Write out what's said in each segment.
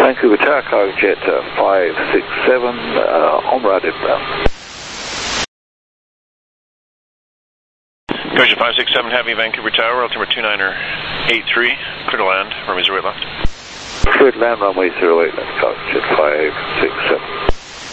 Vancouver Tower, cargo jet 567, en route inbound. Cargo 567 Heavy, Vancouver Tower, altimeter 29er83, clear to land, runway 08 left. Clear to land, runway 08 left, cargo jet 567.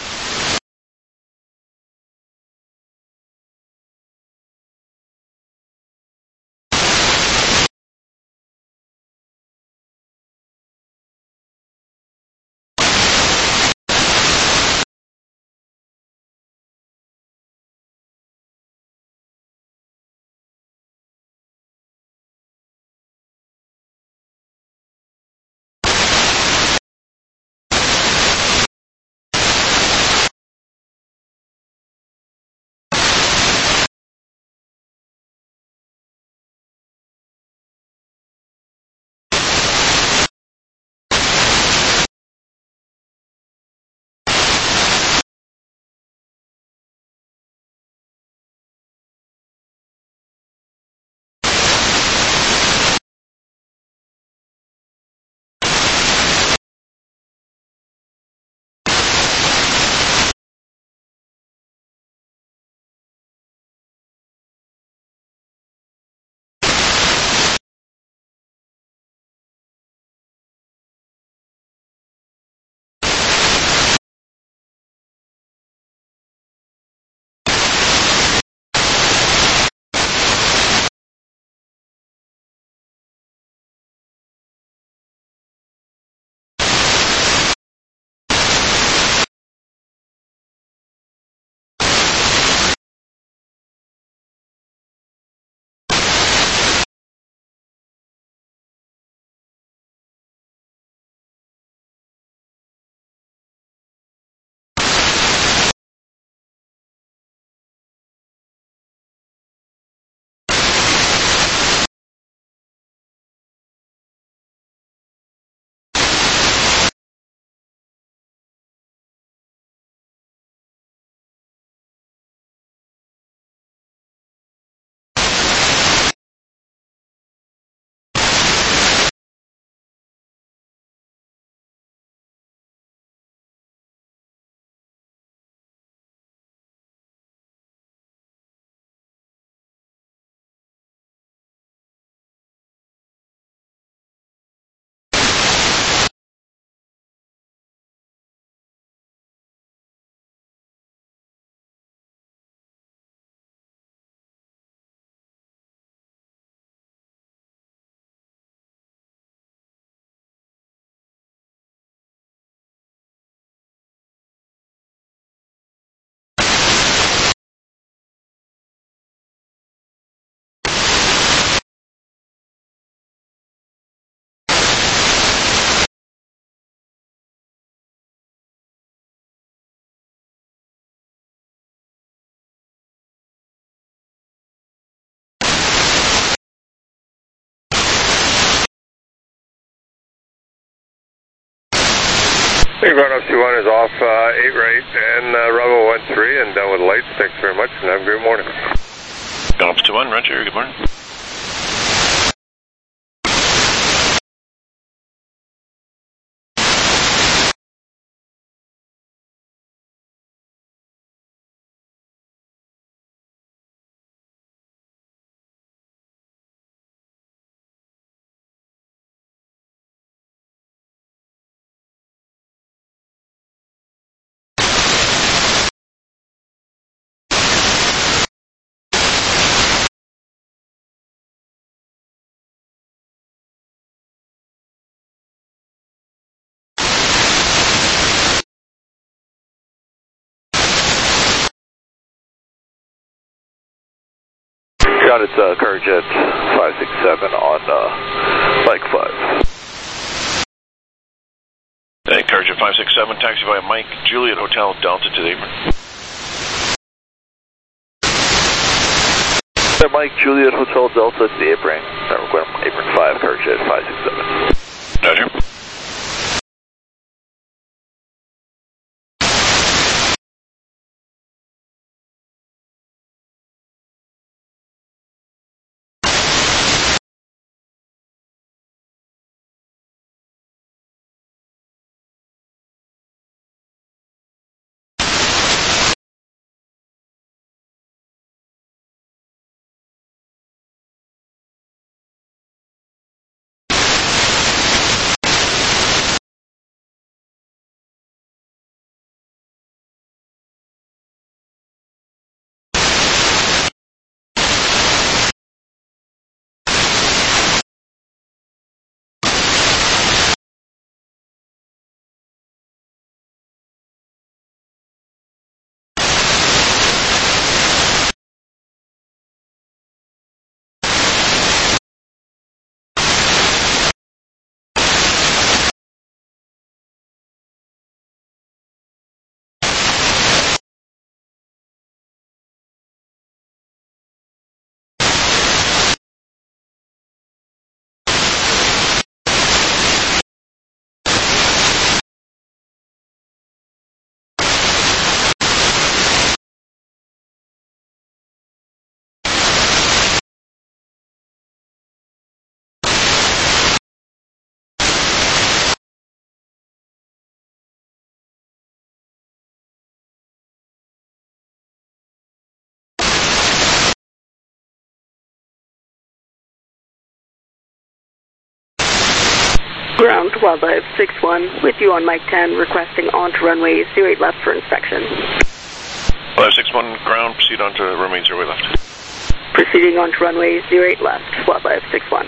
Big Run FC1 is off 8 right and Bravo 13 and down with lights. Thanks very much and have a great morning. Golf 21, Roger, good morning. Got it, cargo jet 567 on Mike 5. Cargo jet 567, taxi via Mike, Juliet Hotel, Delta to the apron. Mike, Juliet Hotel, Delta to the apron. Apron 5, cargo jet 567. Roger. Ground Wildlife 61, with you on Mike 10, requesting onto runway 08 left for inspection. Wildlife 61, ground, proceed onto runway 08 left. Proceeding onto runway 08 left, Wildlife 61.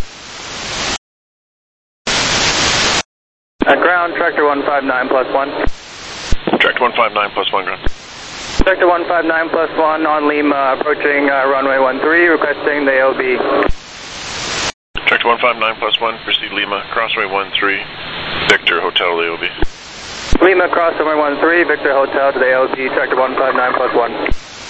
Ground, Tractor 159 plus 1. Tractor 159 plus 1, ground. Tractor 159 plus 1 on Lima, approaching runway 13, requesting the AOB. Tractor 159 plus 1, proceed Lima, crossway 13, Victor, Hotel, AOB. Lima, cross runway 13, Victor Hotel to the AOB, Tractor 159 plus 1.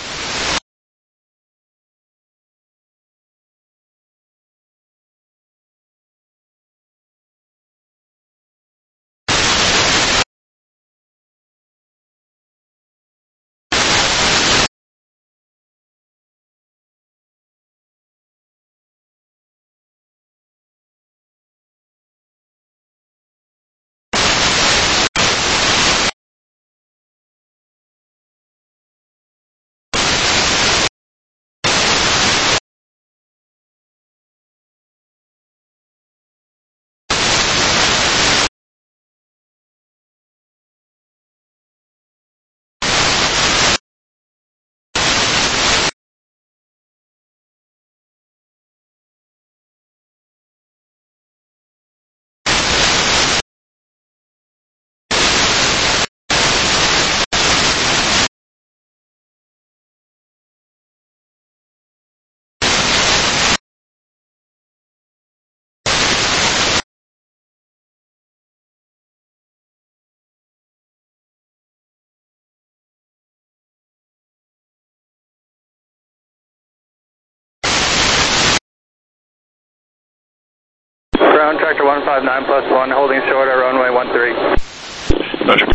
Ground, Tractor 159 plus 1, holding short at runway 13. Roger.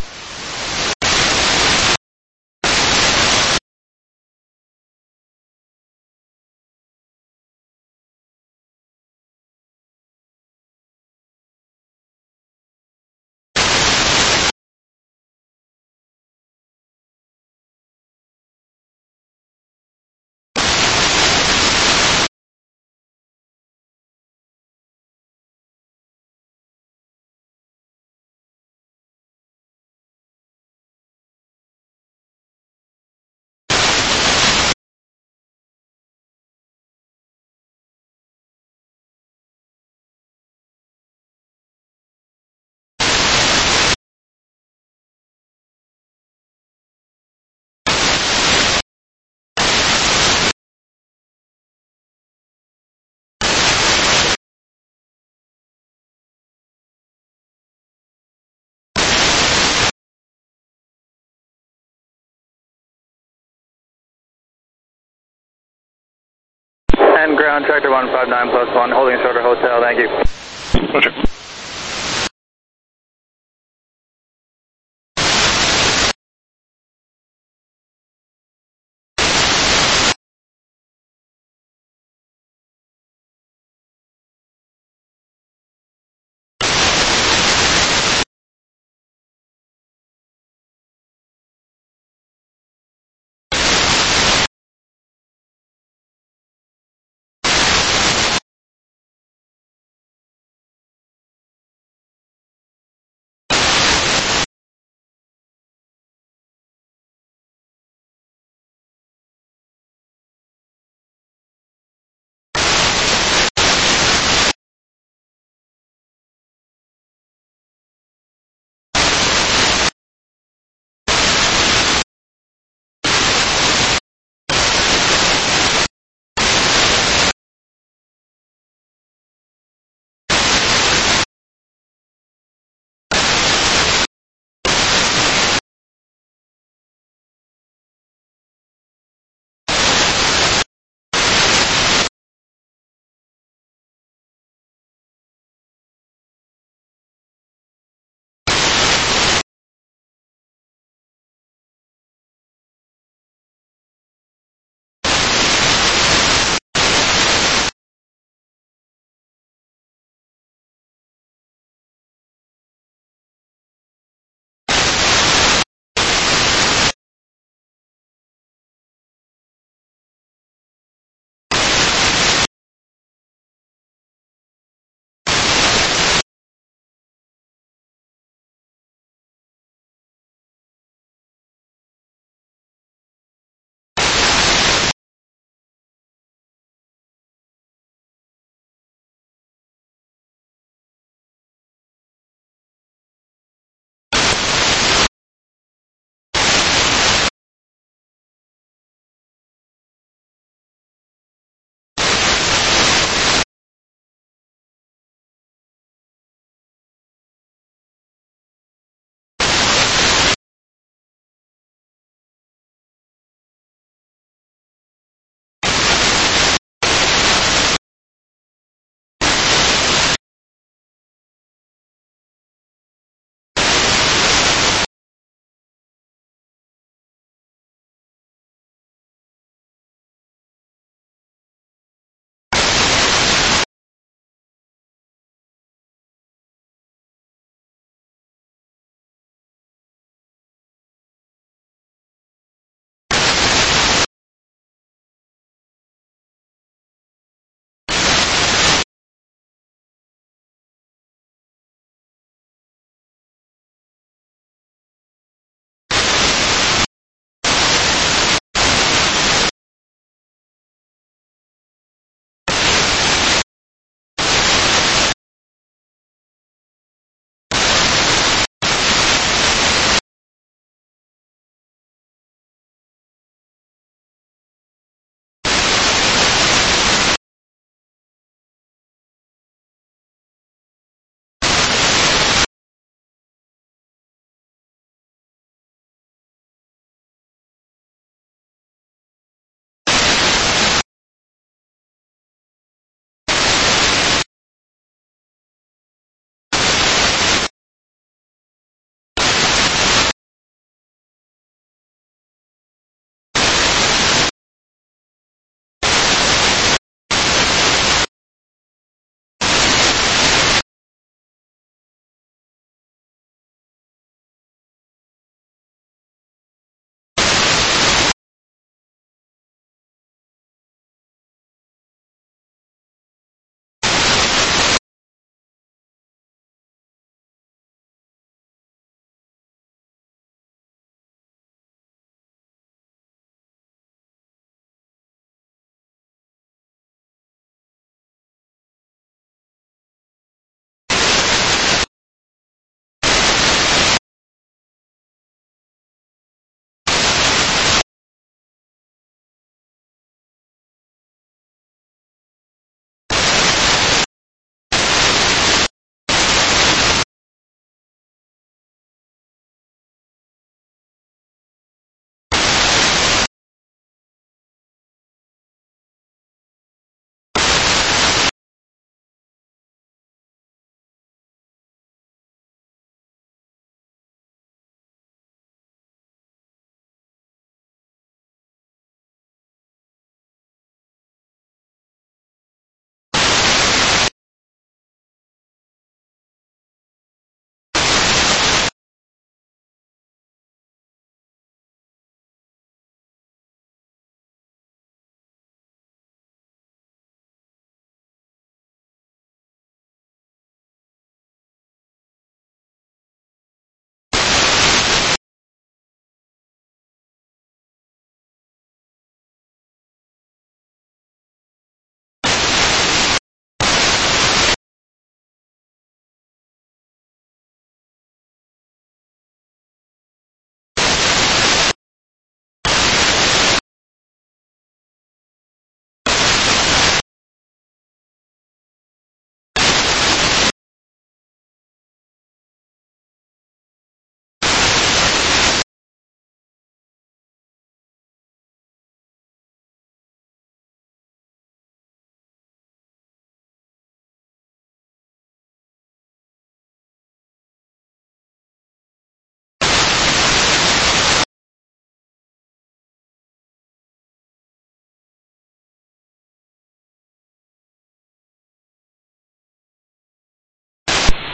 And ground, Tractor 159 plus 1, holding short at Hotel, thank you. Roger.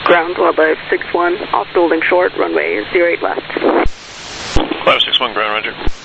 Ground Wildlife 61, off holding short, runway 08 left. Wildlife 61, ground, roger.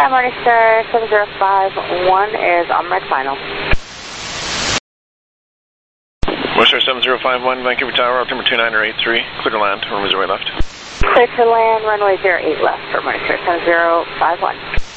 Morningstar 7051 is on red final. Morningstar 7051, Vancouver Tower, altimeter 2983, clear to land, runway 08 left. Clear to land, runway 08 left for Morningstar 7051.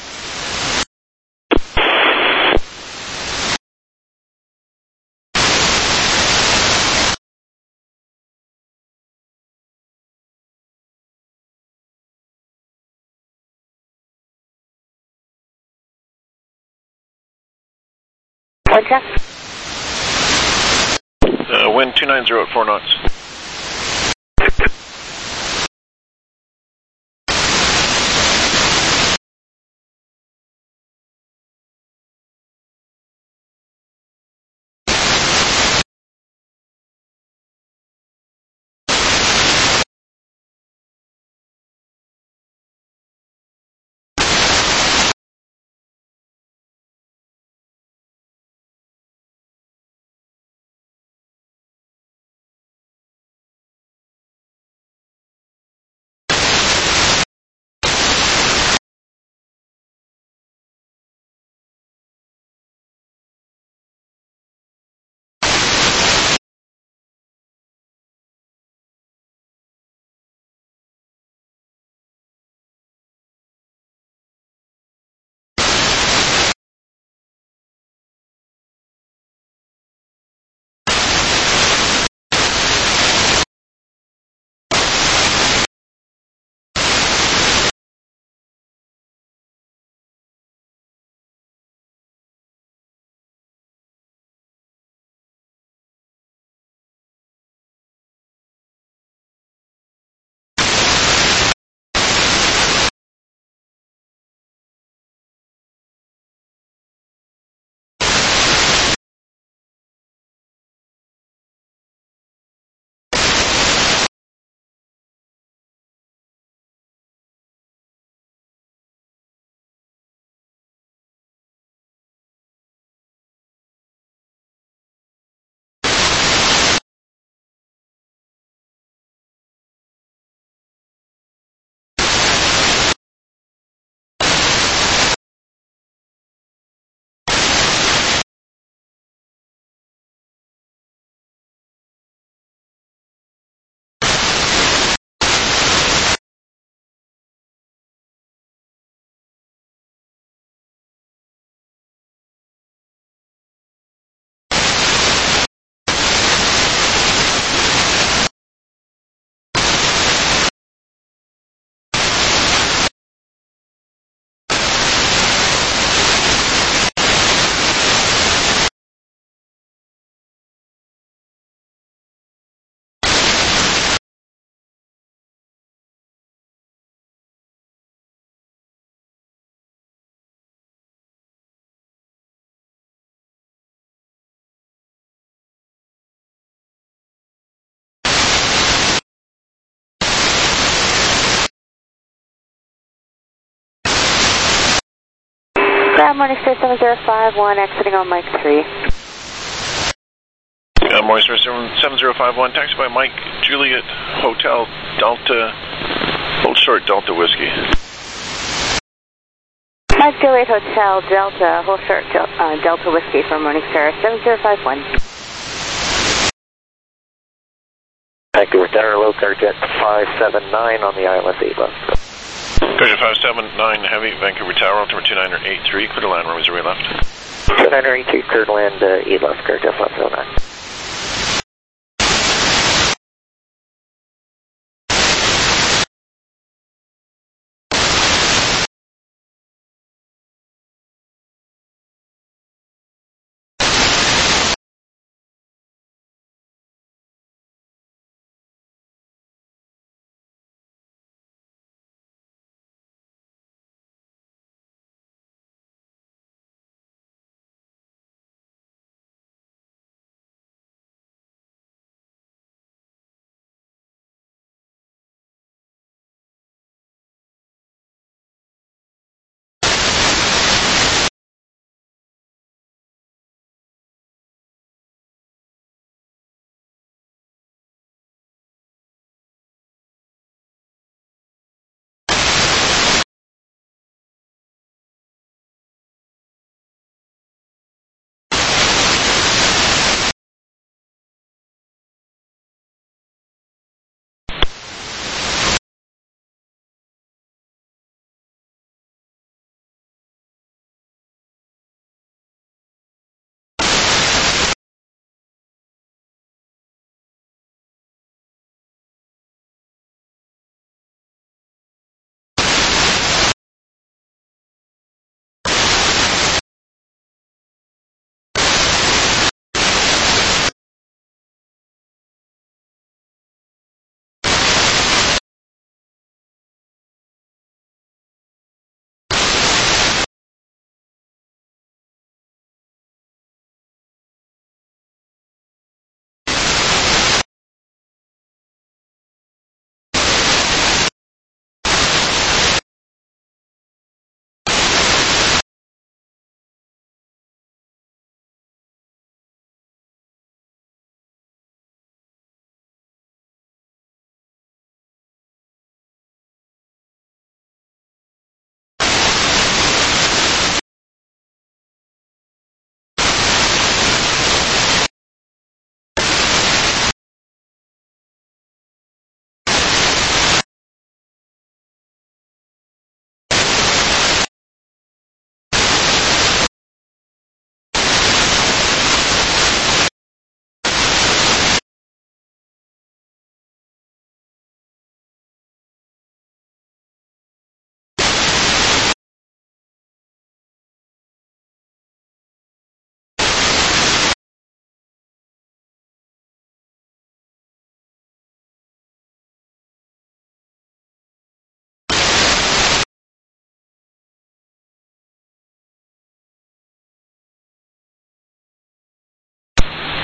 Wind check. Wind 290 at 4 knots. Ground Morningstar 7051, exiting on Mike 3. Morningstar 7051, taxi by Mike Juliet Hotel Delta, hold short Delta Whiskey. Mike Juliet Hotel Delta, hold short Delta Whiskey from Morningstar 7051. Vancouver Tower, low car jet 579 on the ILS 8 left. Carrier 579 Heavy, Vancouver Tower, altimeter 2983, clear to land, runway 08 left. 2983, clear to land, 8 left, car jet 509.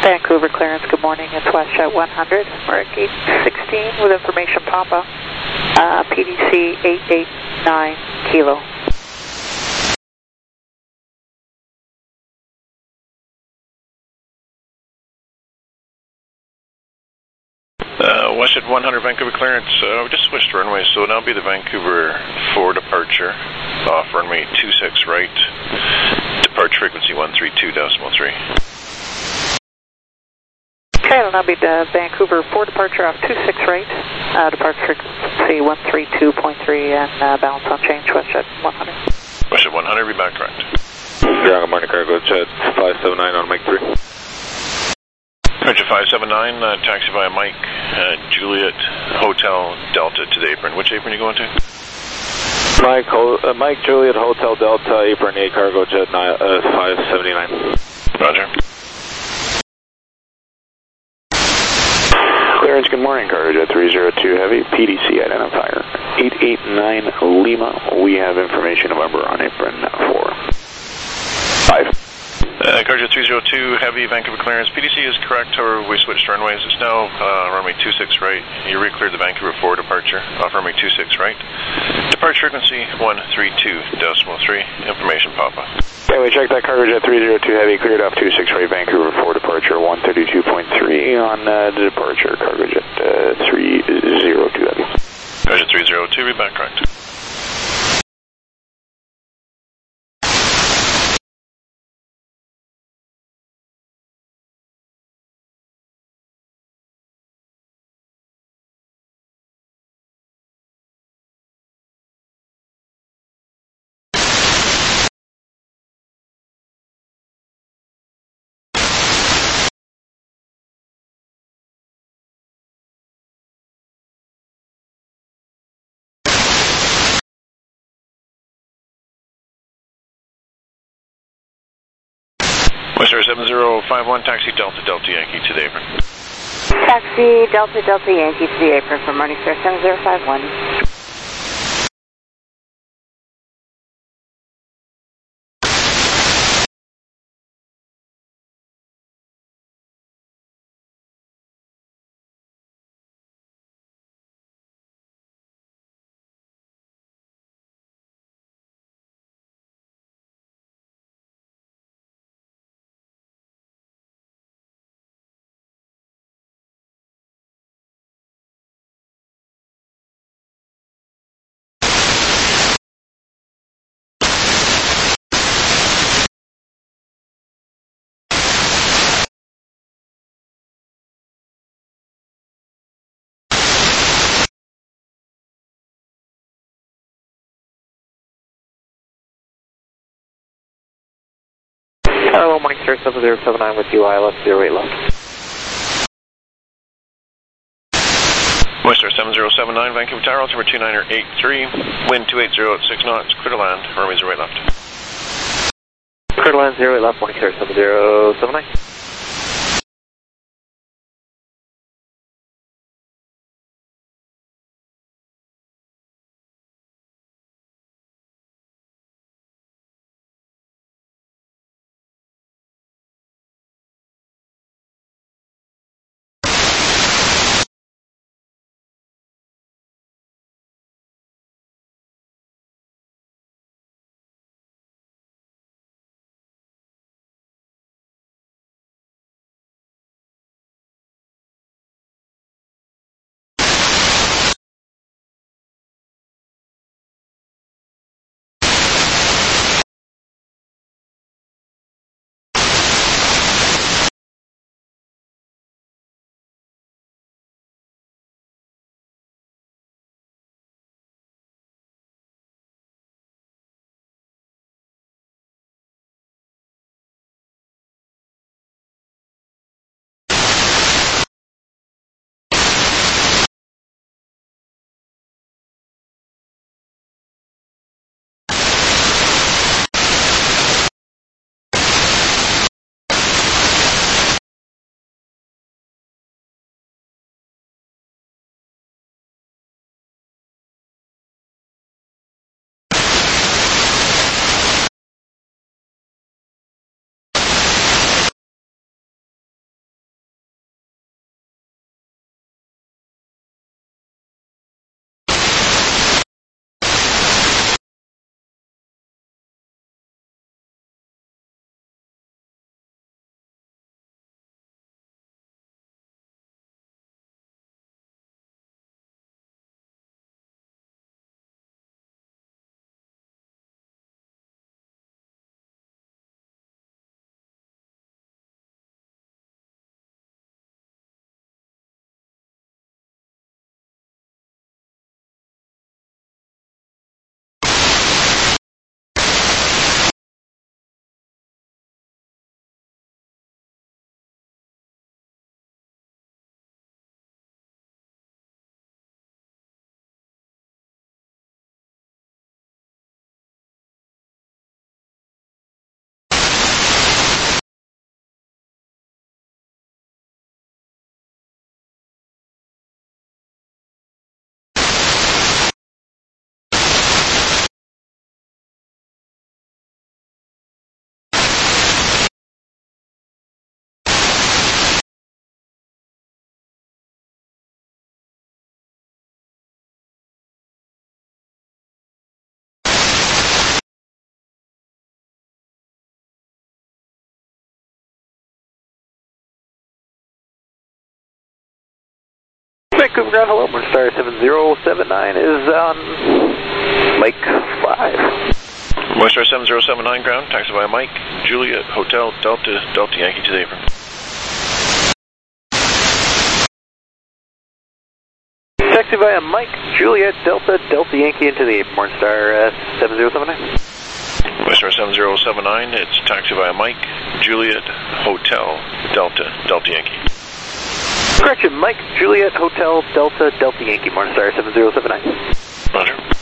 Vancouver clearance, good morning. It's WestJet 100. We're at gate 16 with information Papa. PDC 889 Kilo. WestJet 100 Vancouver clearance. We just switched runways, so it'll now be the Vancouver 4 departure off runway 26 right. Departure frequency 132.3. Okay, it'll now be the Vancouver 4 departure off 26 right. Departure frequency 132.3 and balance on change, WestJet 100. WestJet 100, be back correct. Good morning, cargo jet 579 on Mike 3. Roger 579, taxi via Mike, Juliet, Hotel, Delta to the apron. Which apron are you going to? Mike Juliet Hotel Delta apron 8 cargo jet 579. Roger. Clearance, good morning, cargo jet 302 heavy, PDC identifier 889 Lima. We have information November on apron 4. 5. Cargo 302 heavy, Vancouver clearance. PDC is correct, however we switched runways. It's now runway 26 right. You re-cleared the Vancouver 4 departure off runway 26 right. Departure frequency 132.3. Information Papa. Okay, we checked that cargo jet 302 heavy, cleared off 26 right, Vancouver 4 departure 132.3 on the departure, cargo jet 302 heavy. Cargo 302, be back correct. Western 7051, taxi Delta Yankee to the apron. Taxi Delta Yankee to the apron for Morningstar 7051. Hello, Morningstar 7079 with you, ILS 08 left. Moistar 7079, Vancouver Tower, altimeter 2983, wind 280 at 6 knots, clear to land, runway 08 left. Clear to land 08 left, Morningstar 7079. Vancouver ground, hello, Morningstar 7079 is on Mike 5. Morningstar 7079 ground, taxi via Mike, Juliet, Hotel, Delta, Delta Yankee to the apron. Taxi via Mike, Juliet, Delta, Delta Yankee into the Morningstar 7079. Morningstar 7079, it's taxi via Mike, Juliet, Hotel, Delta, Delta Yankee. Correction, Mike, Juliet, Hotel, Delta, Delta Yankee, Morningstar 7079. Roger.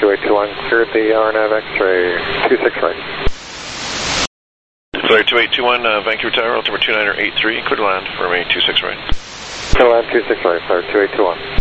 2821, cleared the RNAV X-ray, 26 right. Flare 2821, Vancouver Tower, altimeter 2983, clear to land, runway 26 right. Clear to land 26 right, Flare 2821.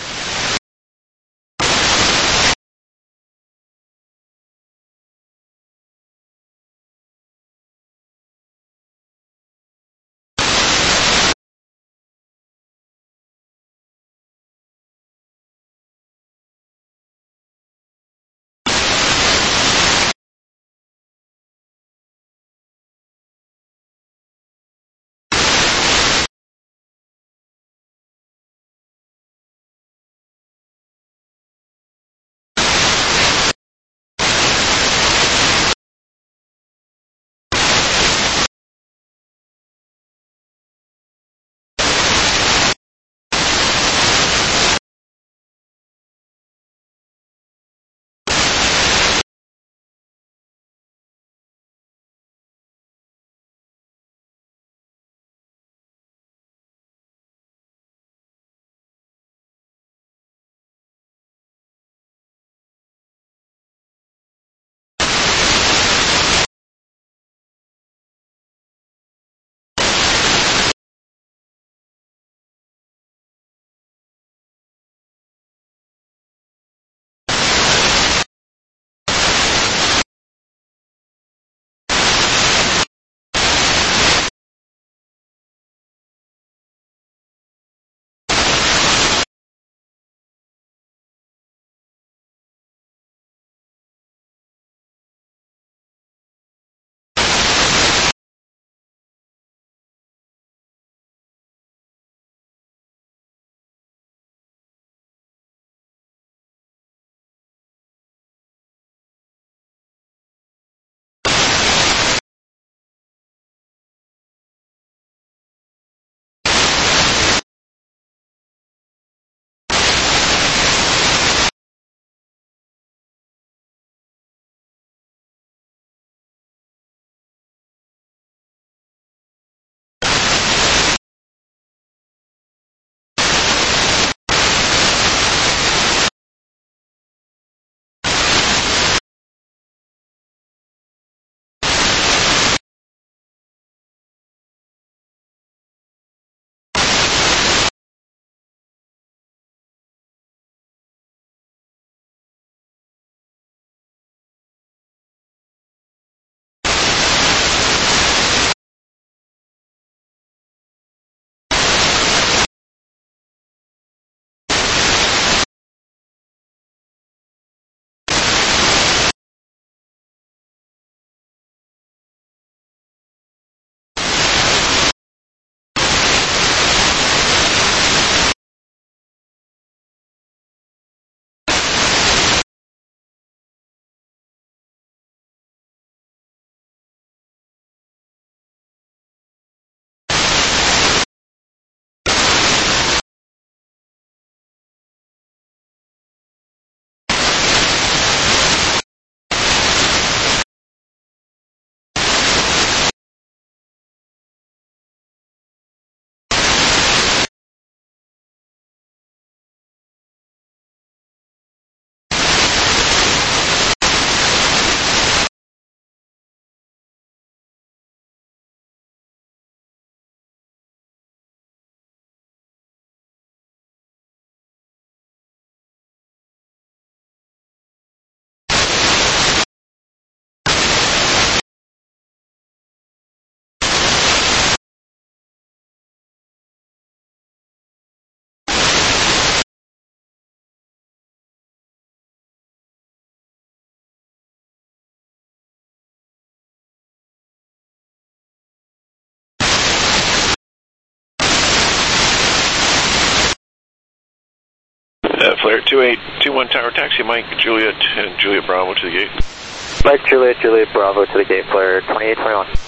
Flare 2821 Tower, taxi Mike Juliet and Juliet Bravo to the gate. Mike Juliet, Juliet Bravo to the gate, Flare 2821.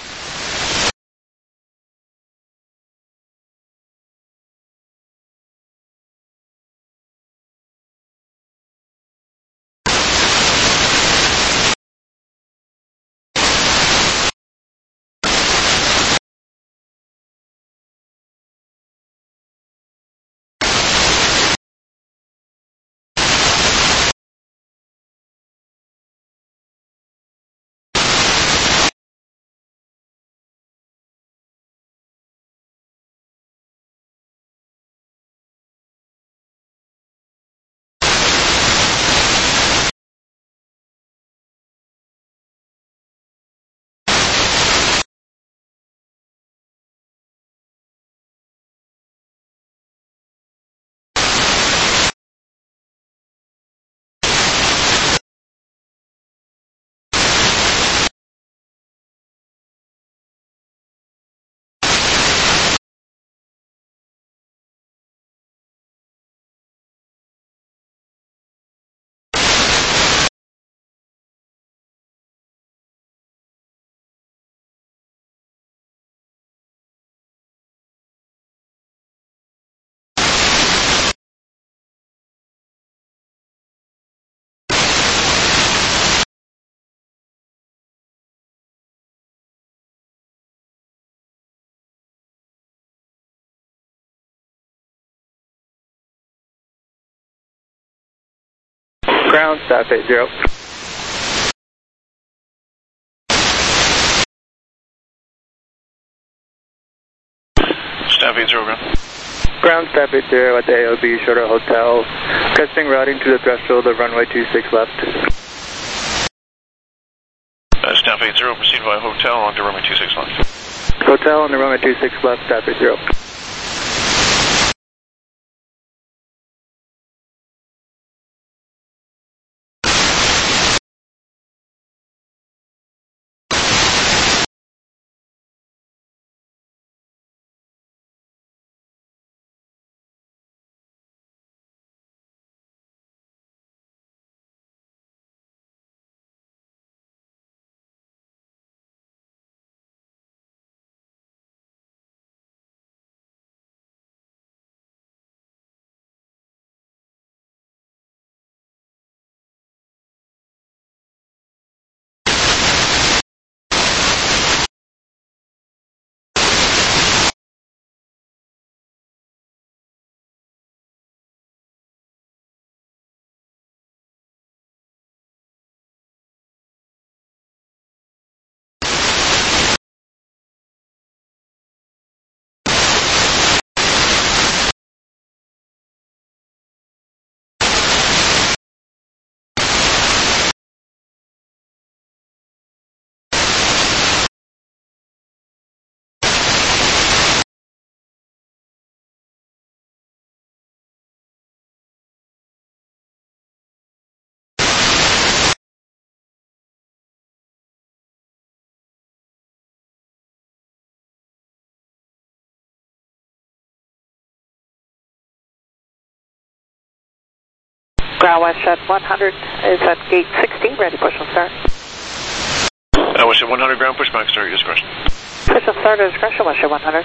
Ground, staff 80. Staff 80, ground. Ground, staff 80 at the AOB Shorter Hotel. Testing routing to the threshold of runway 26 left. Staff 80, proceed via hotel onto runway 26 left. Hotel on the runway 26 left, staff 80. Ground WestJet 100 is at gate 16, ready, push and start. WestJet 100, ground, pushback, start, your discretion. Push and start at discretion, WestJet 100.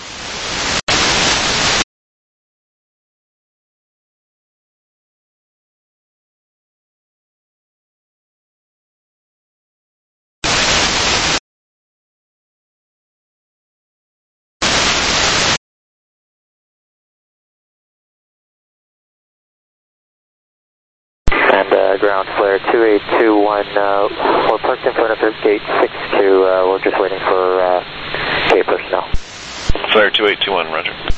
And ground flare 2821, we're parked in front of gate 62, we're just waiting for gate personnel. Flare 2821, roger.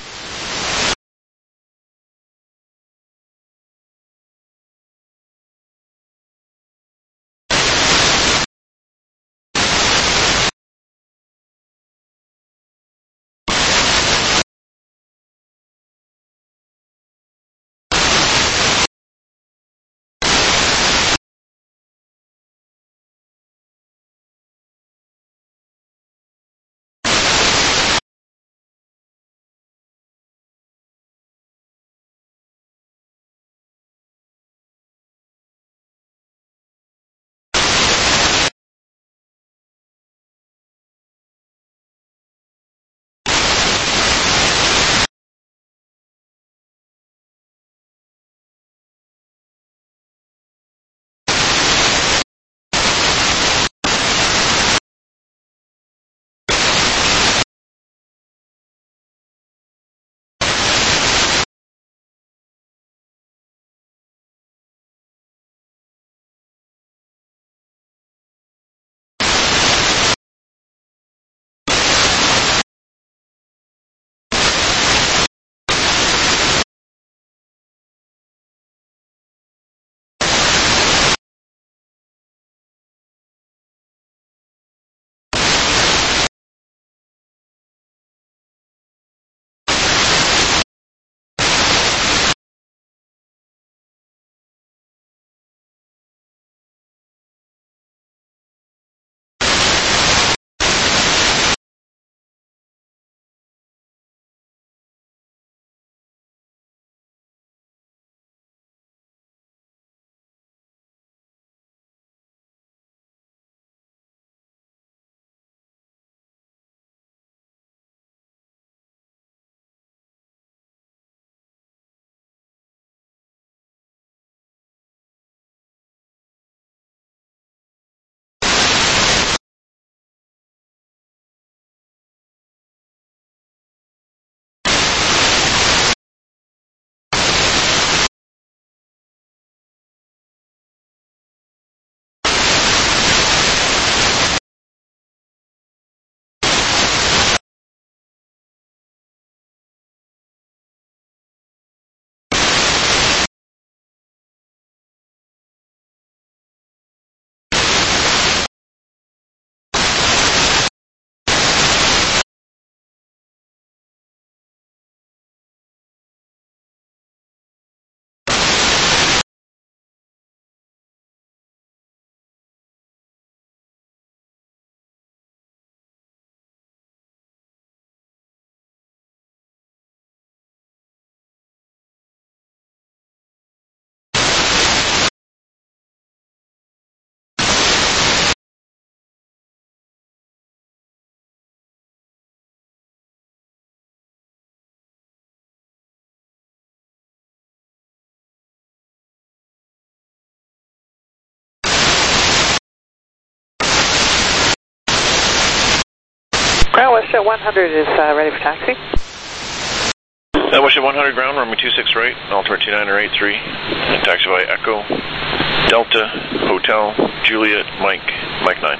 Ground WestJet 100 is ready for taxi. WestJet 100 ground, runway 26 right, altimeter 2983. Taxi by Echo, Delta, Hotel, Juliet, Mike 9.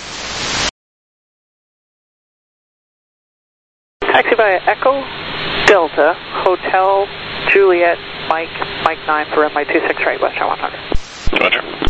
Taxi by Echo, Delta, Hotel, Juliet, Mike 9 for runway 26 right, WestJet 100. Roger.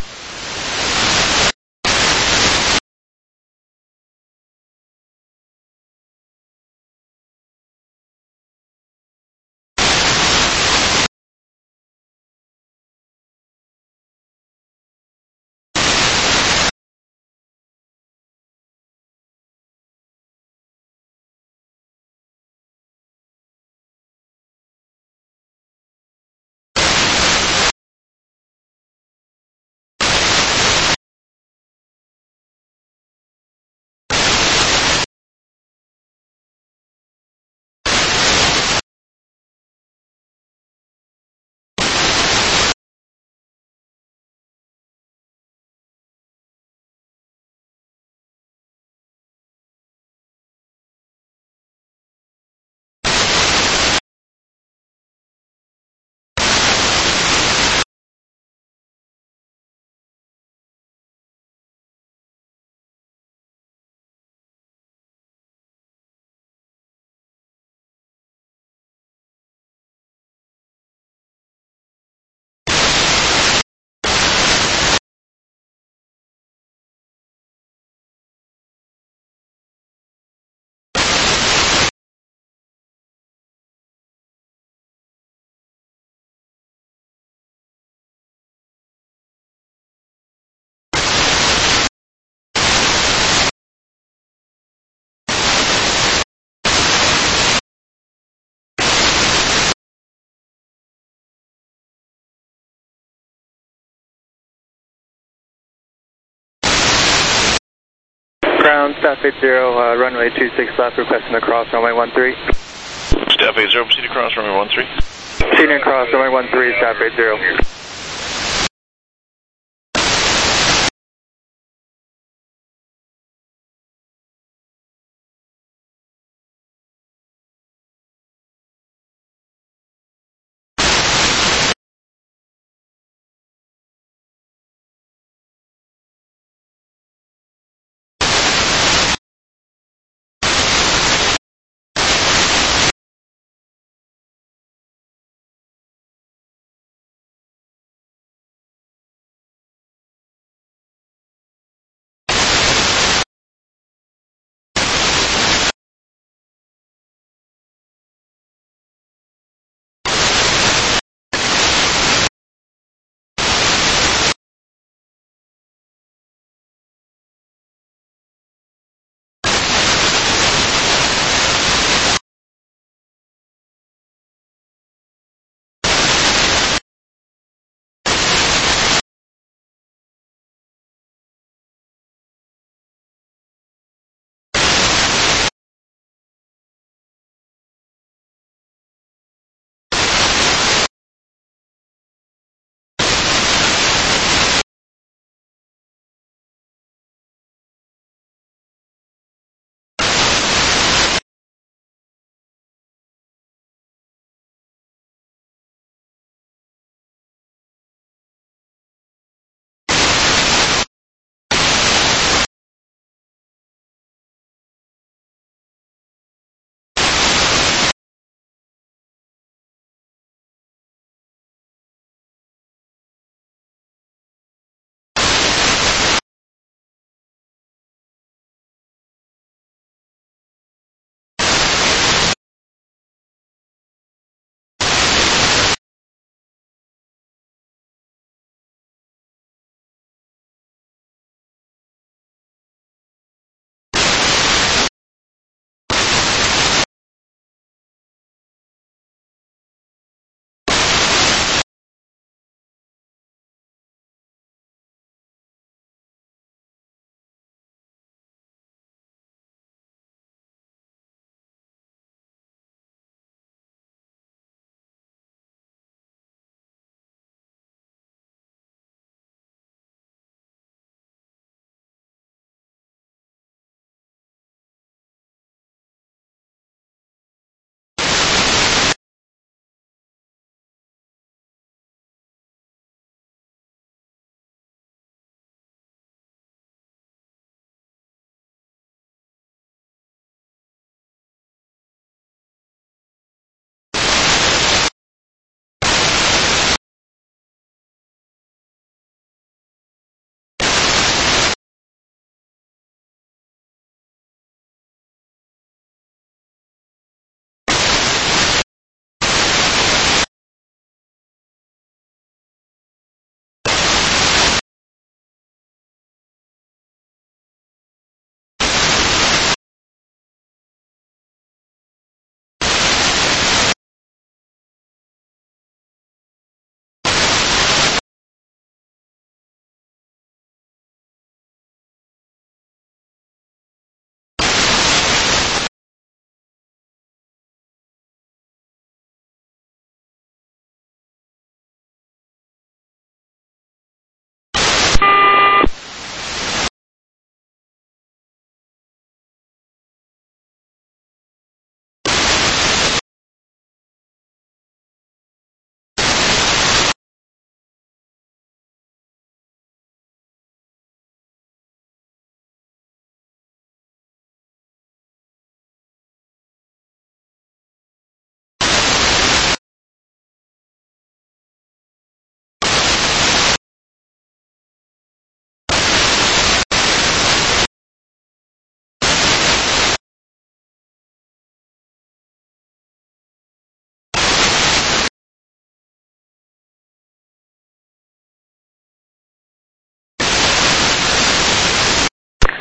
Ground, Staff 80, runway 26 left, requesting to cross runway 13. Staff 80, proceed to cross runway 13. Proceeding across runway 13, Staff 80.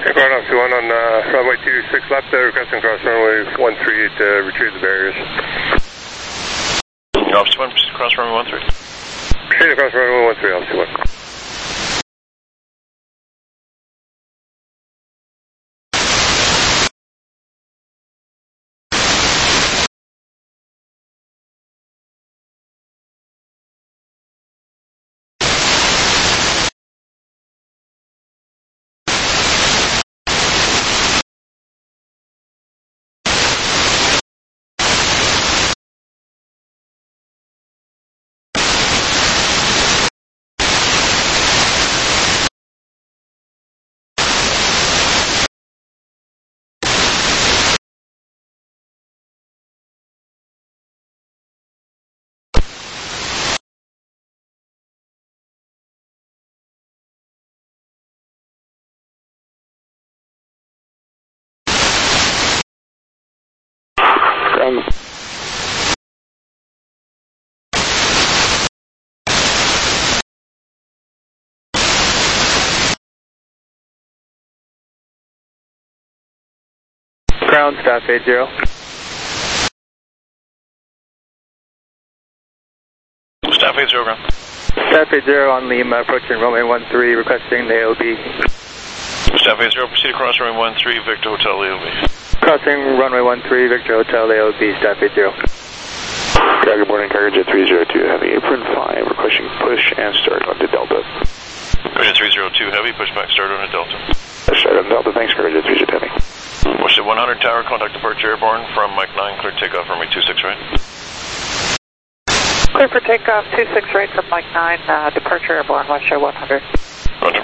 Ground Officer 1 on runway 26 left, requesting cross runway 13 to retrieve the barriers. Officer 1, cross runway 13. Proceed across runway 13, Officer 1. Ground staff 80. Staff 80, ground. Staff 80 on Lima, approaching runway 13, requesting the AOB. Staff 80, proceed across runway 13, Victor Hotel AOB. Crossing runway 13, Victor Hotel AOB, staff 80. Good morning, Cargo Jet 302 Heavy, apron 5, requesting push and start onto Delta. Cargo Jet 302 Heavy, push back, start on a Delta. Start on Delta, thanks, Cargo Jet 302 Heavy. West 100 Tower, contact departure airborne from Mike 9, clear takeoff runway 26 right. Clear for takeoff 26 right from Mike 9, departure airborne, West 100. Roger.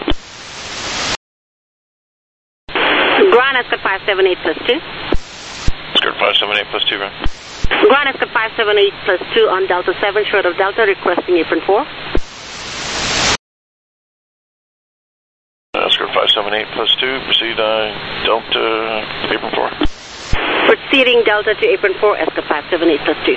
Ground Escort 578 plus 2. Escort 578 plus 2, right. Ground Escort 578 plus 2 on Delta 7, short of Delta, requesting apron 4. Escort 578 plus 2, proceed Delta apron 4. Proceeding Delta to apron 4, Escort 578 plus 2.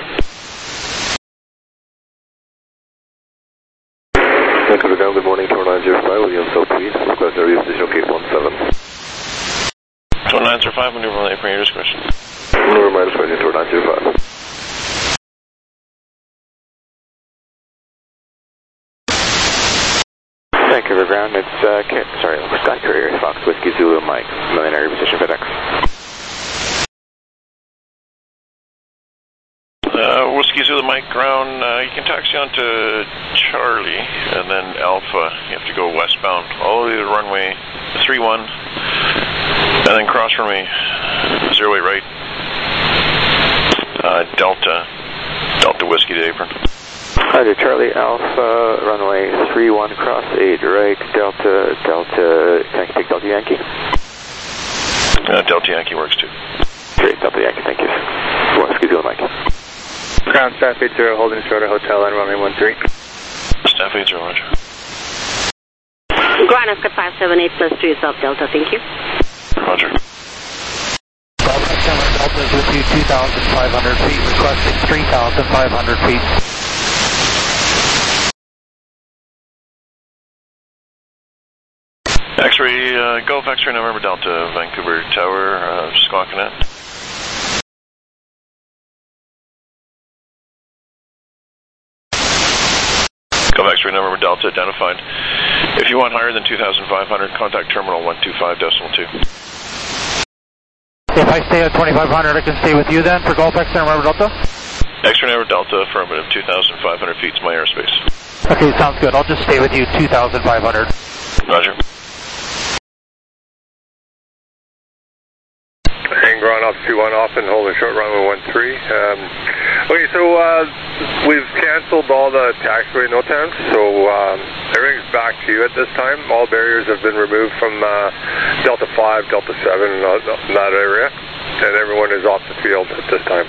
Vancouver ground, good morning, Tower 905, William Southwest, request area position Cape 17. Tower 905, maneuver on the apron, your discretion. Maneuver my discretion, Tower 905. Vancouver ground, it's Sky Courier, Fox Whiskey Zulu Mike, Millionaire position FedEx. Whiskey Zulu Mike ground, you can taxi on to Charlie and then Alpha. You have to go westbound all the way to runway 31 and then cross runway 08 right. Delta Whiskey to apron. Roger, Charlie Alpha, runway 31, cross 8 right, Delta, can I take Delta Yankee? Delta Yankee works too. Great, Delta Yankee, thank you. Whiskey Zulu Mike. Ground staff 80, holding short of hotel on runway 13. Staff 80, roger. Ground Escort 578 plus 2 is off Delta, thank you. Roger. Delta is with you 2,500 feet, requesting 3,500 feet. X-ray, Gulf X-ray November Delta, Vancouver Tower, squawking it. Gulf X-ray November Delta identified. If you want higher than 2,500, contact terminal 125.2. If I stay at 2,500, I can stay with you then for Gulf X-ray November Delta? X-ray November Delta, affirmative, 2,500 feet is my airspace. Okay, sounds good. I'll just stay with you 2,500. Roger. Hang ground off 21 off and holding short runway 13. Okay, so we've canceled all the taxiway NOTAMs, so everything's back to you at this time. All barriers have been removed from Delta 5, Delta 7, in that area, and everyone is off the field at this time.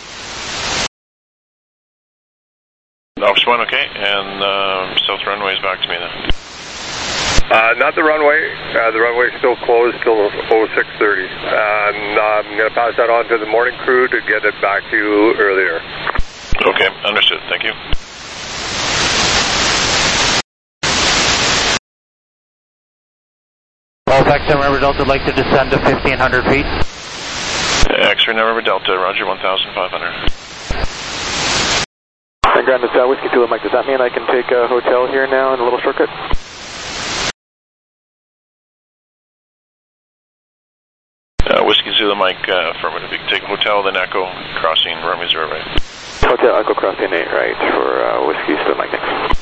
Officer 1, okay, and south runway is back to me then. Not the runway. The runway is still closed till 06:30. And I'm going to pass that on to the morning crew to get it back to you earlier. Okay, understood. Thank you. Well, X-ray November Delta would like to descend to 1,500 feet. X-ray November Delta, roger, 1,500. And ground is Whiskey Zulu Mike, does that mean I can take a hotel here now in a little shortcut? Whiskey Zulu Mike, affirmative. You can take Hotel, then Echo, crossing Romeo 0 right. Hotel Echo crossing 8 right for Whiskey Zulu Mike next.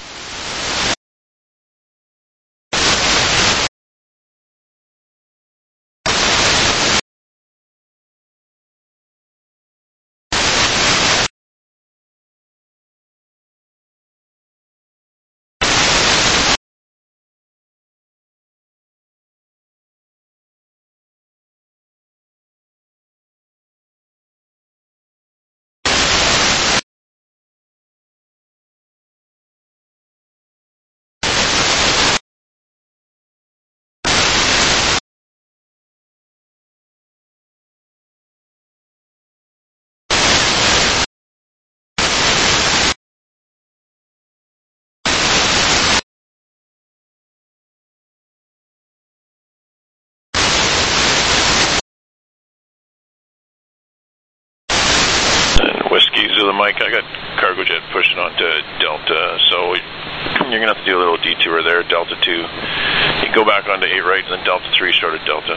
Whiskey Zulu Mike, I got cargo jet pushing onto Delta, so you're going to have to do a little detour there. Delta 2, you go back onto 8 right, and then Delta 3 short of Delta.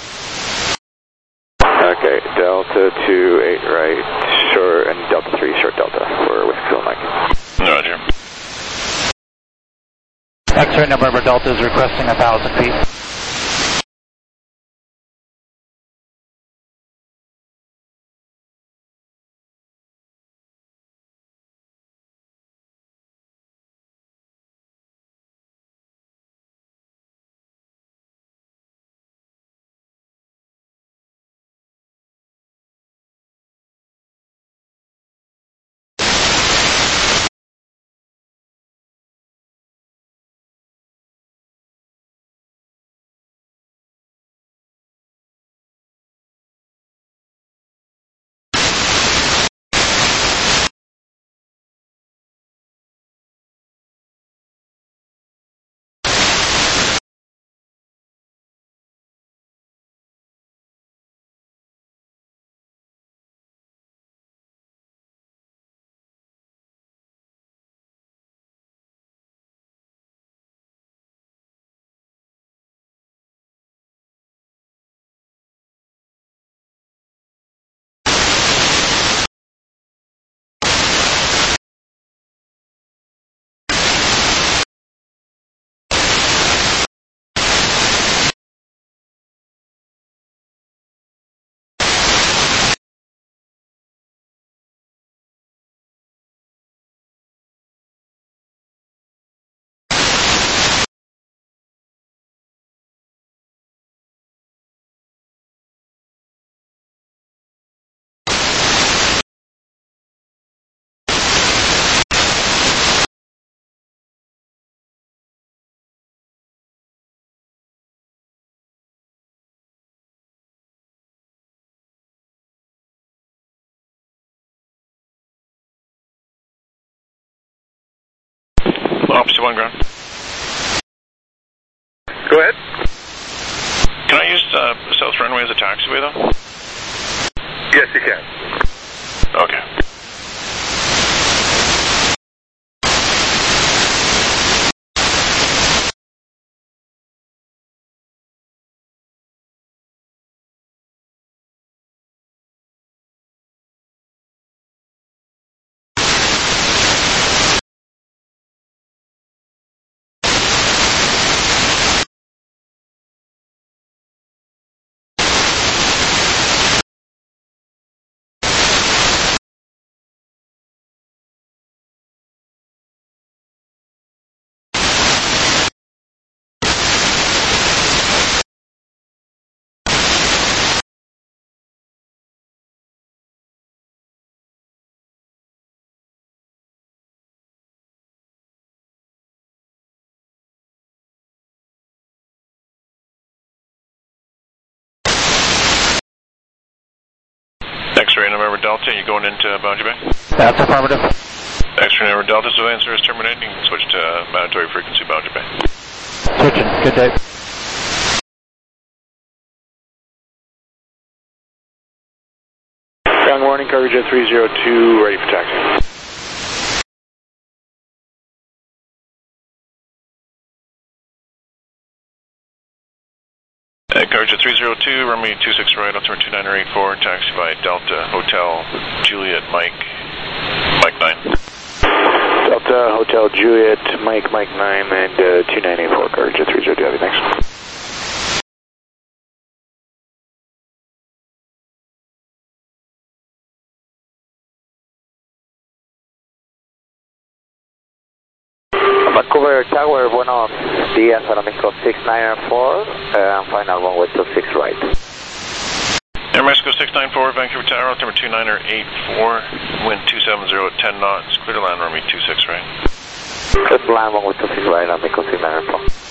Okay, Delta 2, 8 right, short, and Delta 3 short Delta for Whiskey Zulu Mike. Roger. X-ray November Delta is requesting 1,000 feet. Opposite 1 ground. Go ahead. Can I use South Runway as a taxiway, though? Yes, you can. Okay. X-ray November Delta, you going into Boundary Bay? That's affirmative. X-ray November Delta, surveillance service terminating. Switch to mandatory frequency Boundary Bay. Switching. Good day. Cargojet 302, ready for taxi. Cargojet 302, runway 26 right, altimeter 2984, taxi by Delta Hotel Juliet Mike 9. Delta Hotel Juliet Mike 9 and 2984, Cargojet 302, have you next? Vancouver Tower, buenos días, ahora Mexico 694, final runway 26 right. Air Mexico 694, Vancouver Tower, altimeter 2984, wind 270 at 10 knots, clear to land runway 26 right. Clear to land runway 26 right, Mexico 694.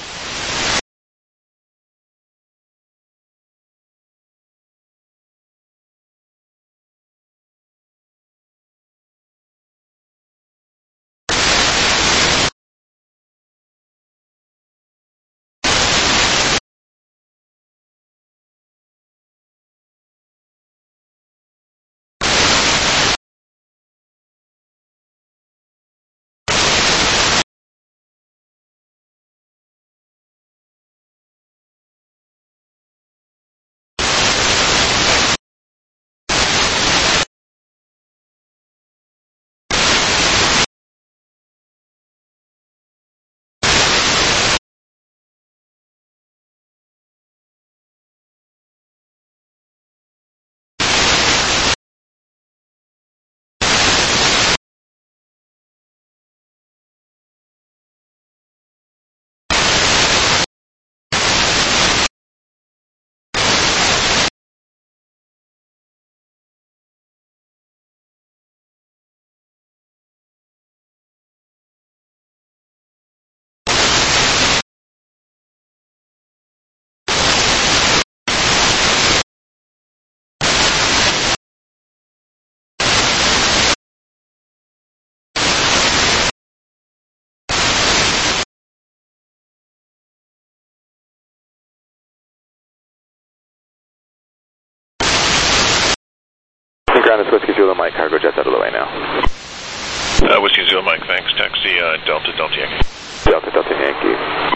Ground is Whiskey Zulu Mike, Cargojet out of the way now. Whiskey Zulu Mike, thanks. Taxi Delta Yankee. Delta Yankee.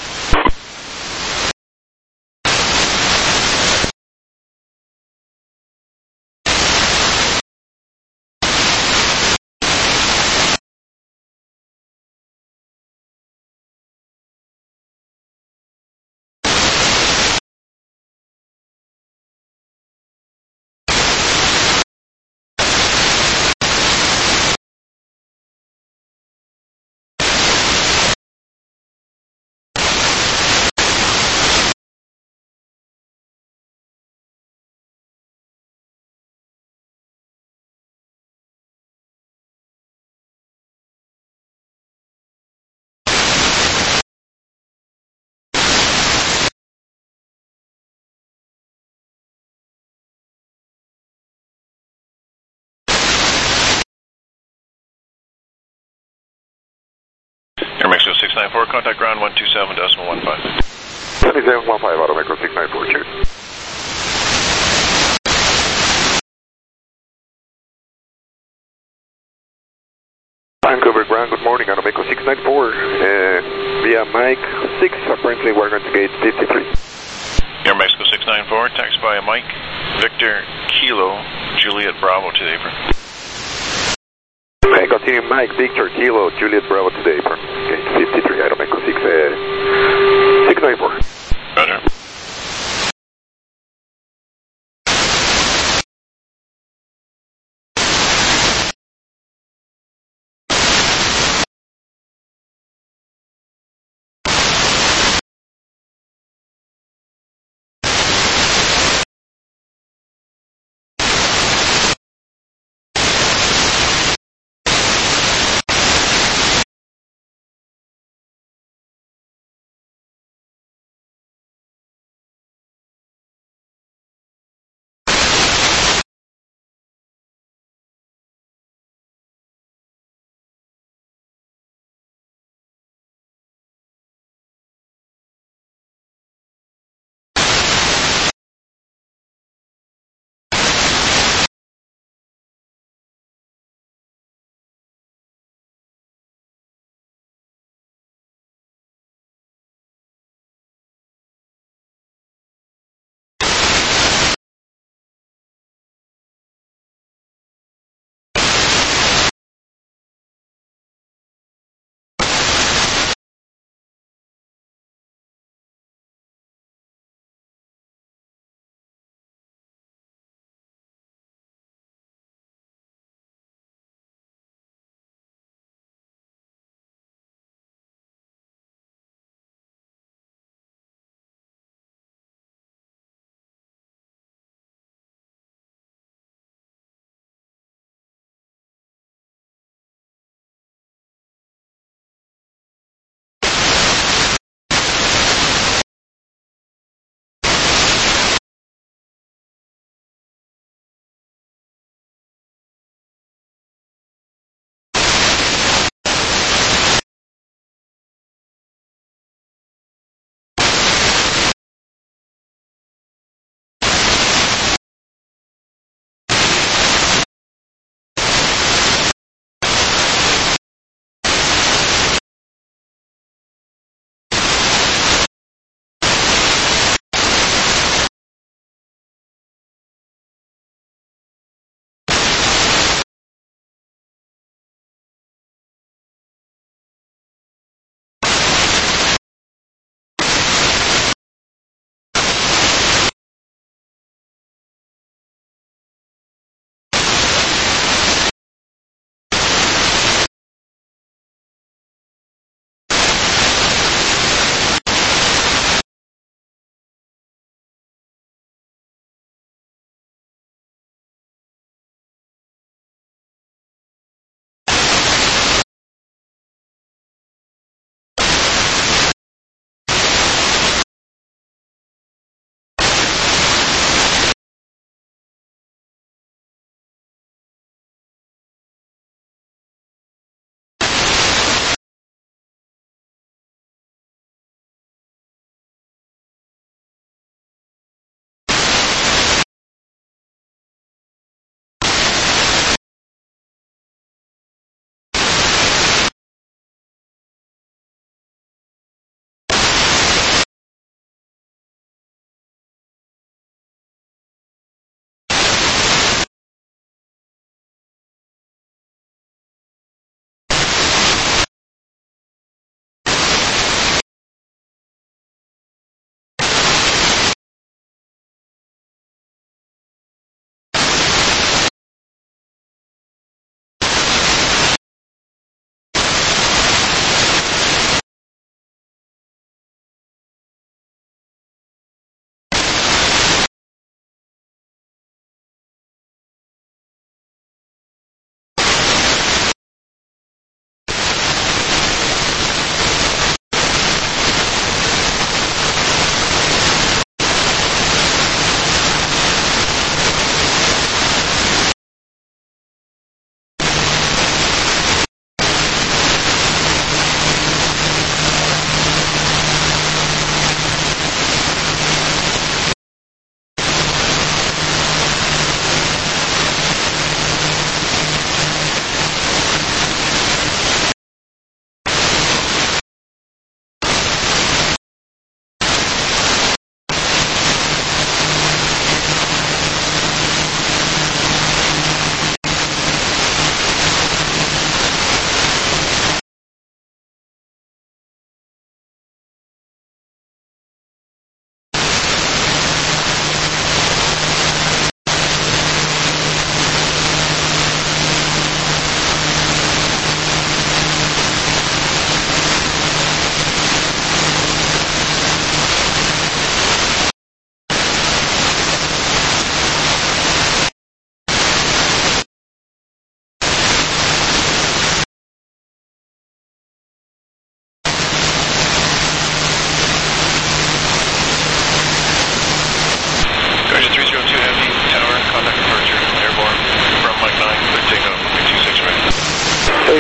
Air Mexico 694, contact ground 127.15. 2715, Auto Micro 694, cheers. Vancouver ground, good morning, Auto Micro 694, via Mike 6, apparently we're going to gate 53. Air Mexico 694, taxi by Mike Victor Kilo Juliet Bravo to the apron. Okay, continue Mike Victor Kilo Juliet Bravo to the apron. Gate 53, Auto Micro 694. Roger.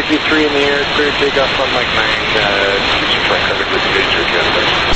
3 in the air, clear takeoff on Mike 9, 26 right, covered with stage or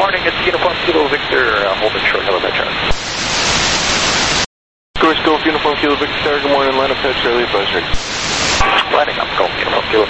morning. It's Uniform Kilo Victor, holding short. Hello, Metro. Course Golf Uniform Kilo Victor. Good morning, line of head, Charlie Advisory. Lining up, Golf Uniform Kilo.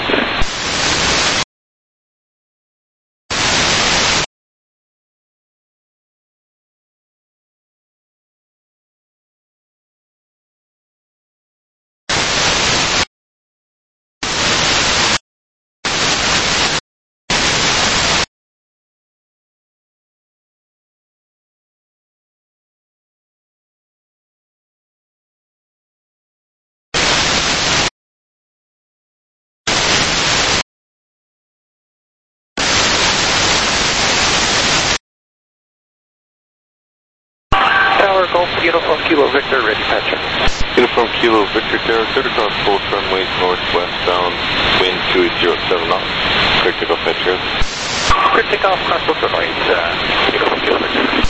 Tower Golf Uniform Kilo Victor, ready Patrick. Uniform Kilo Victor Tower, cleared across both runways northwestbound, wind 207 knots. Clear takeoff head trailer. Clear takeoff across both runways, Uniform Kilo Victor.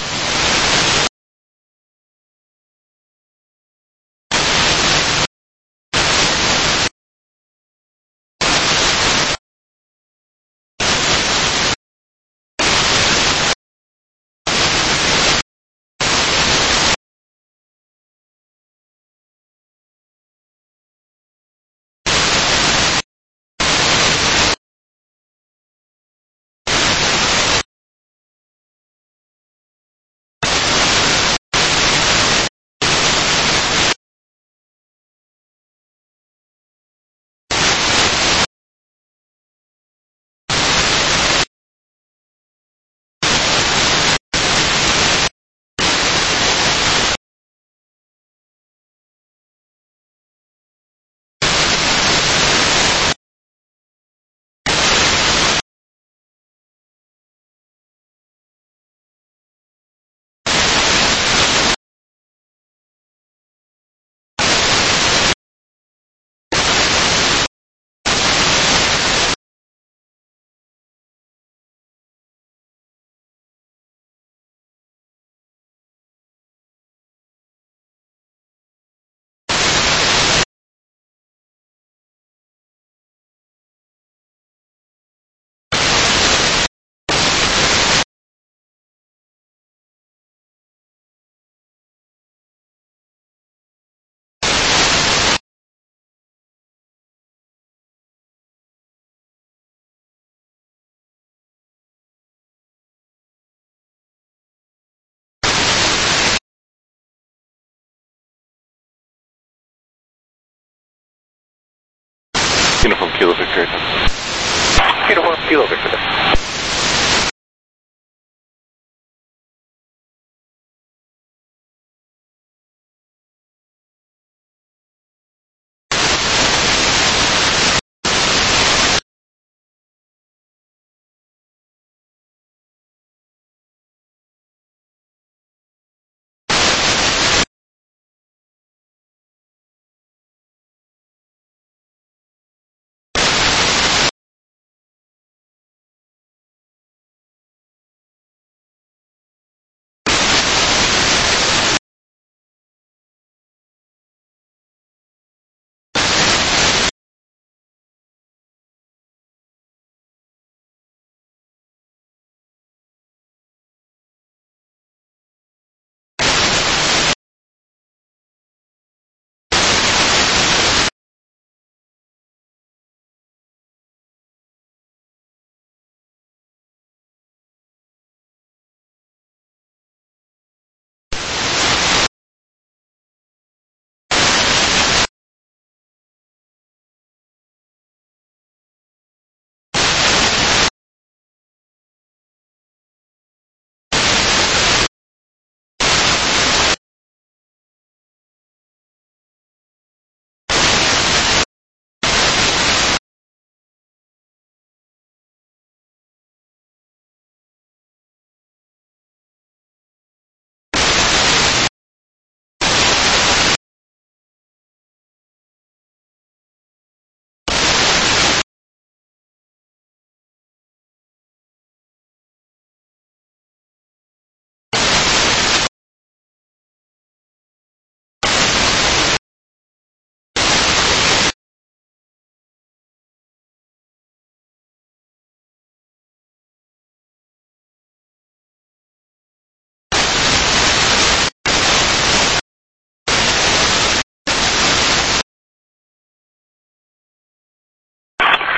Uniform Kilo Victor. Uniform Kilo Victor.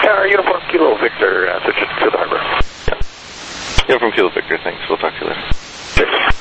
Uniform Kilo Victor, switch it to the harbor. Yeah. Uniform Kilo Victor, thanks. We'll talk to you later. Cheers.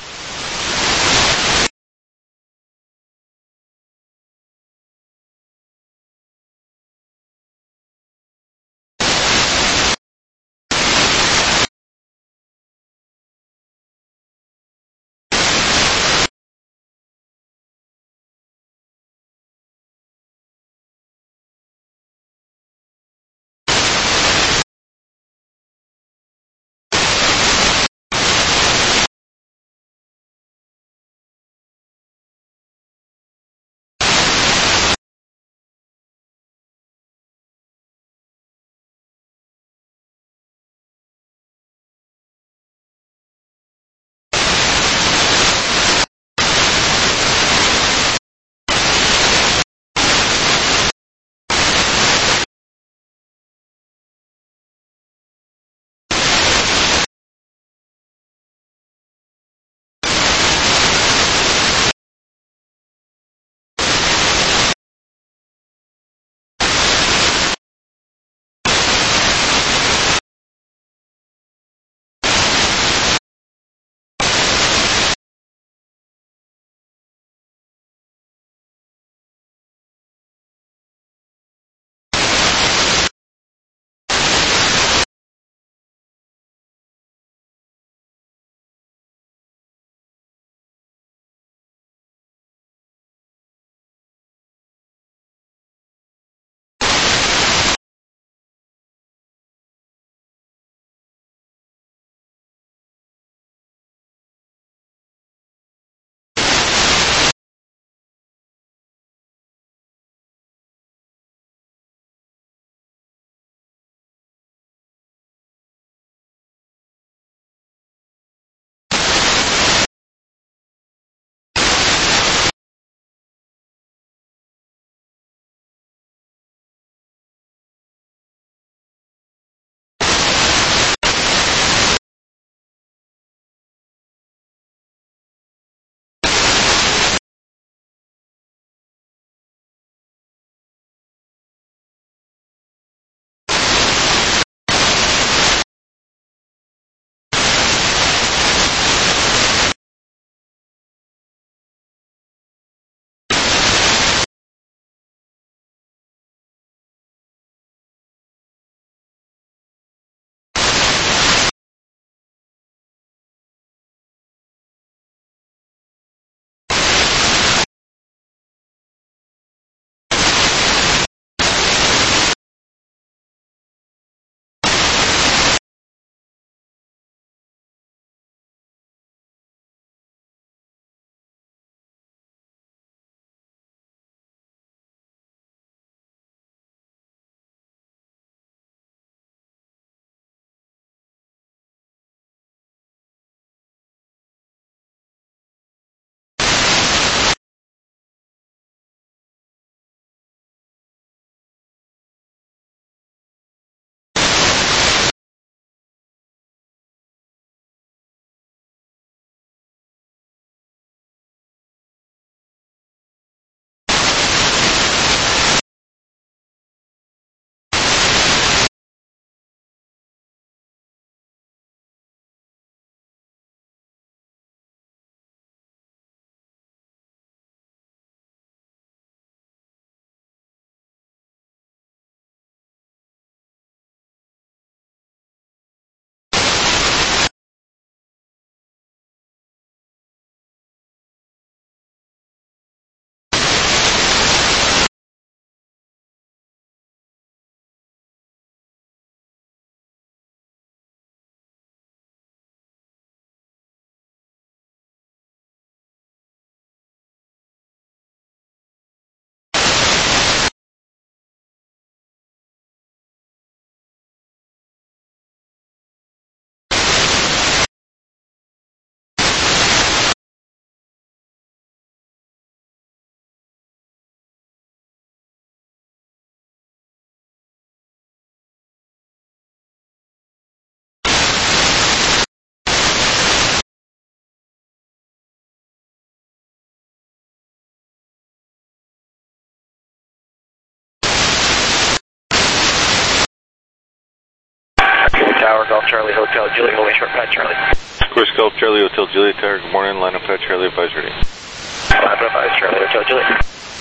Tower, Golf Charlie Hotel Juliet, holding short Pat Charlie. Course Golf Charlie Hotel Juliet Tower, good morning, line up Pat Charlie, advise ready. Line up advise Charlie Hotel Juliet.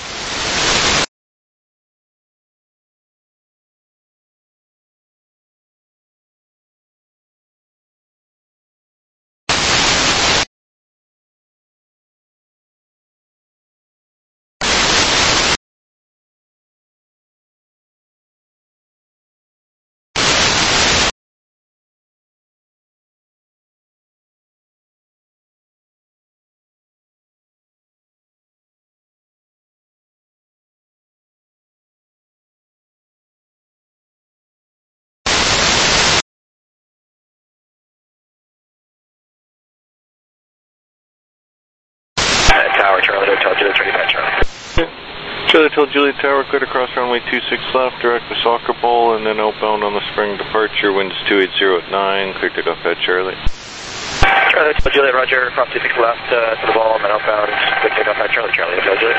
Tower, Charlie Hotel Juliet, 35 Charlie. Charlie Hotel Juliet Tower, cleared across runway 26 left, direct to Soccer Bowl, and then outbound on the spring departure, winds 280 at 9, clear takeoff at Charlie. Charlie Hotel Juliet, roger, prop 26 left to the ball, and then outbound, clear takeoff at Charlie, Charlie Hotel Juliet.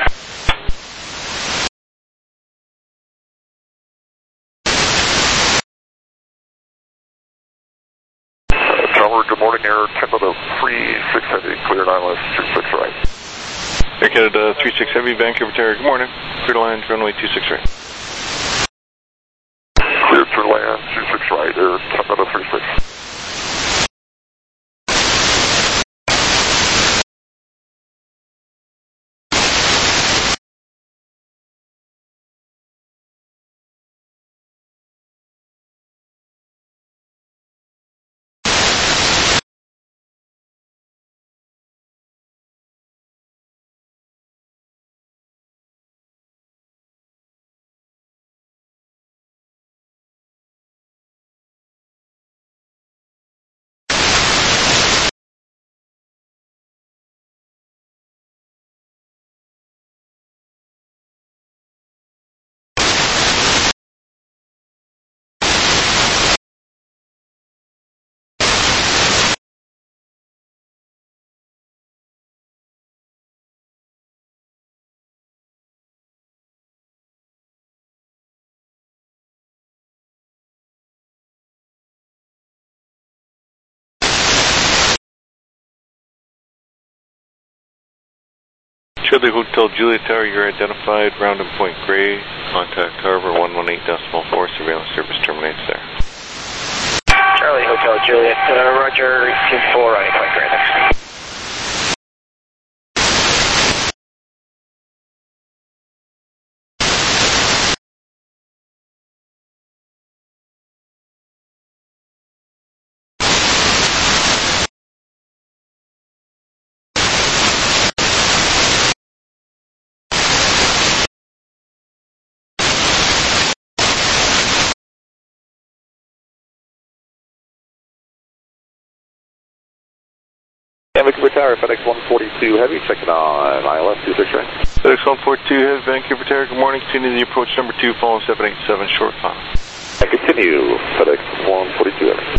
Tower, good morning, Air Canada 36 Heavy, cleared ILS 36 right. Air Canada 36 Heavy, Vancouver Tower, good morning. Clear to land, runway 26 right. Cleared to land, 26 right, Air Canada 36. Charlie Hotel Juliet Tower, you're identified, round and point gray, contact Harbor 118.4, surveillance service terminates there. Charlie Hotel Juliet, roger, team 4, running point gray next. Vancouver Tower, FedEx 142 Heavy, checking on ILS 26 right. FedEx 142 Heavy, Vancouver Tower, good morning. Continue the approach number 2, following 787 short final. I continue, FedEx 142 Heavy.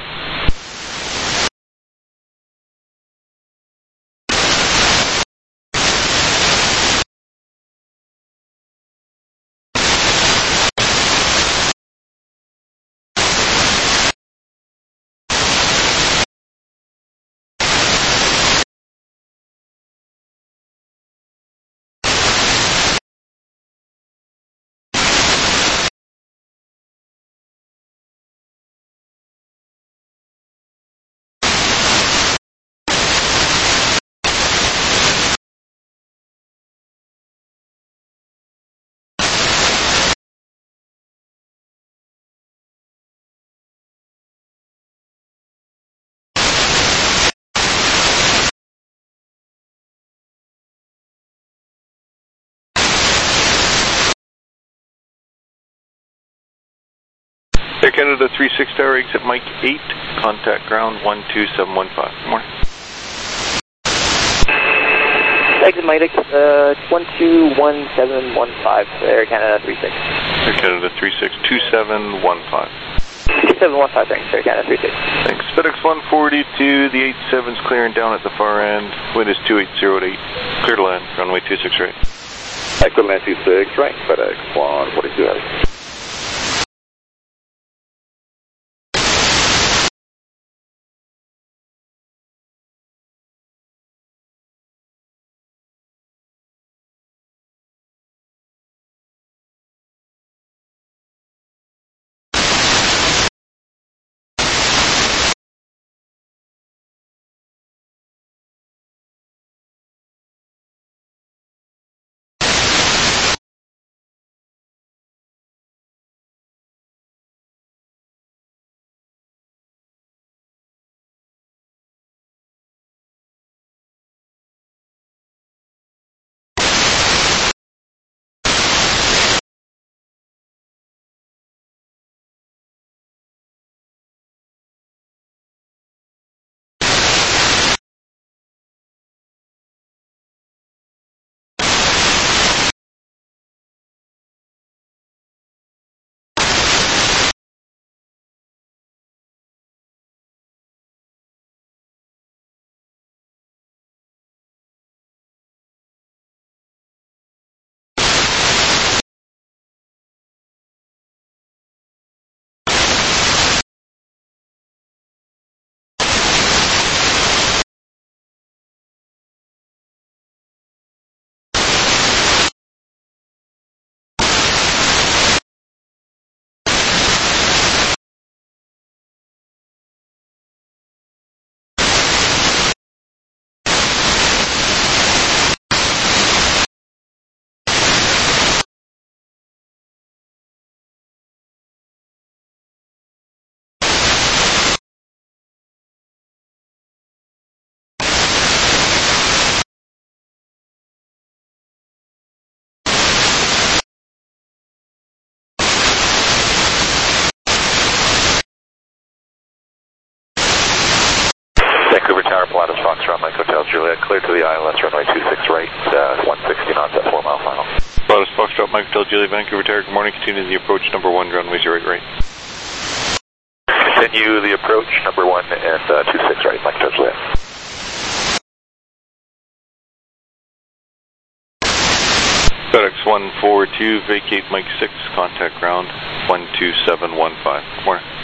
Air Canada 36 Tower, exit Mike 8, contact ground 12715. Good morning. Exit Mike 121715, Air Canada 36. Air Canada 36, 2715. 2715, thanks, Air Canada 36. Thanks. FedEx 142, the 87's clearing down at the far end. Wind is 280 at 8. Clear to land, runway 26 right. Clear to land 26 right, FedEx 142 Heavy. Pilatus Foxtrot, Mike Hotel Juliet, clear to the ILS runway 26 right, 160 knots at 4 mile final. Pilatus Foxtrot, Mike Hotel Juliet, Vancouver Tower, good morning, continue the approach number 1, runway 08 right. Continue the approach number 1 and 26 right, Mike Hotel Juliet. FedEx 142, vacate Mike 6, contact ground 12715. Morning.